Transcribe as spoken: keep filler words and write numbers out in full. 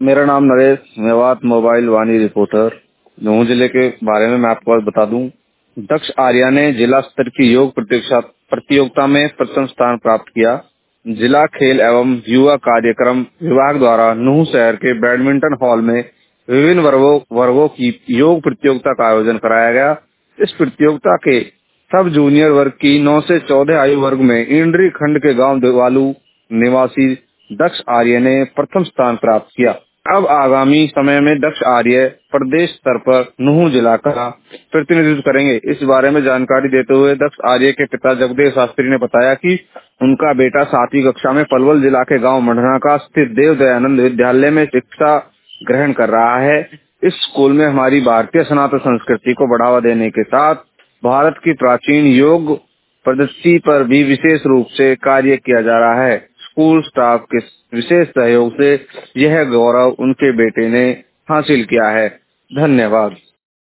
मेरा नाम Naresh, Mewat mobile Vani reporter. Nuh जिले के बारे में मैं आपको आज बता दूं। दक्ष आर्या ने जिला स्तर की योग प्रतियोगिता प्रतियोगिता में प्रथम स्थान प्राप्त किया। जिला खेल एवं युवा कार्यक्रम विभाग द्वारा नूह शहर के बैडमिंटन हॉल में विभिन्न वर्गों वर्गों की योग प्रतियोगिता का आयोजन कराया गया। इस प्रतियोगिता के सब जूनियर वर्ग की नौ से चौदह आयु वर्ग में इंद्री खंड के गांव देवालू निवासी दक्ष आर्य ने प्रथम स्थान प्राप्त किया। अब आगामी समय में दक्ष आर्य प्रदेश स्तर पर नूह जिला का प्रतिनिधित्व करेंगे। इस बारे में जानकारी देते हुए दक्ष आर्य के पिता जगदेव शास्त्री ने बताया कि उनका बेटा सातवीं कक्षा में पलवल जिला के गांव मंडना का स्थित देव दयानंद विद्यालय में शिक्षा ग्रहण कर रहा है। इस स्कूल में हमारी भारतीय सनातन संस्कृति को बढ़ावा देने के साथ भारत की प्राचीन योग पद्धति पर भी विशेष रूप से कार्य किया जा रहा है। स्कूल स्टाफ के विशेष सहयोग से यह गौरव उनके बेटे ने हासिल किया है। धन्यवाद।